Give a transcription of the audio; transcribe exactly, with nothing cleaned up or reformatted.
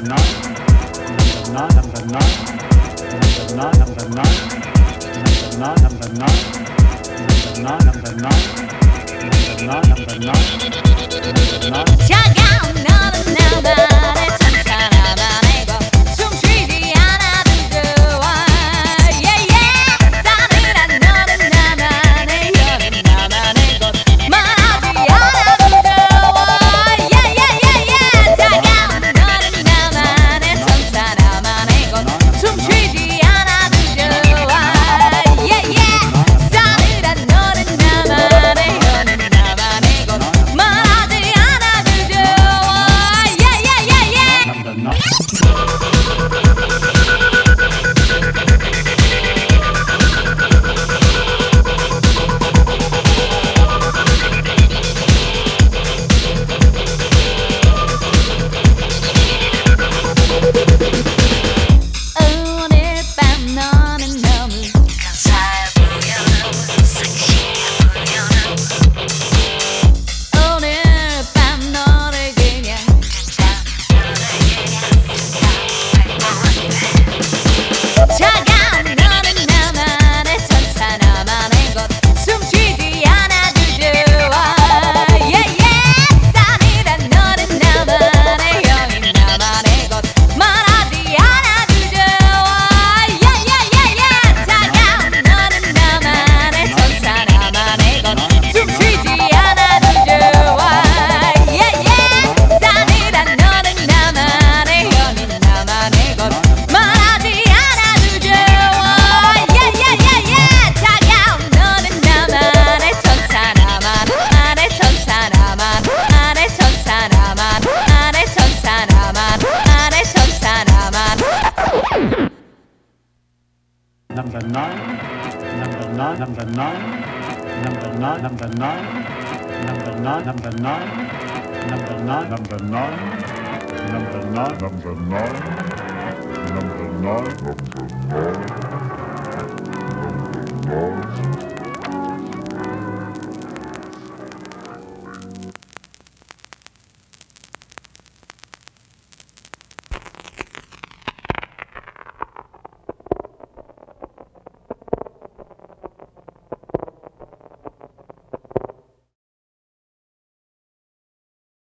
차가운 너는 나만의 천사나 만이고 숨쉬지 않아도 좋아 yeah, yeah. 싸늘한 너는 나만의 여름 나만의 곳 말하지 않아도 좋아 yeah, yeah, yeah, yeah. 차가운 너는 나만의 천사나 만의 곳 숨쉬지 않아도 좋아 yeah, yeah. 싸늘한 너는 나만의 여름 나만의 곳 말하지 않아도 좋아 yeah, yeah, yeah, yeah. 오늘 밤 너는 너무 감사해 보여 섹시해 보여 오늘 밤 너를 그냥 차가운 너는 나만의 천사 나만의 곳 숨쉬지 않아도 좋아 yeah, yeah. 싸늘한 너는 나만의 여인 나만의 곳 말하지 않아도 좋아 yeah, yeah, yeah, yeah. 차가운 너는 나만의 천사 나만의 곳 숨쉬지 않아도 좋아 yeah, yeah. 싸늘한 너는 나만의 여인 나만의 곳 말하지 않아도 좋아 yeah, yeah, yeah, yeah. 차가운 너는 나만의 천사 나만 안의 천사 나만 안의 천사 나만 안의 천사 나만 안의 천사 나만 Number nine, number nine, number nine, number nine, number nine, number nine, number nine, number nine, number nine, number nine, number nine, number nine, number nine, number nine.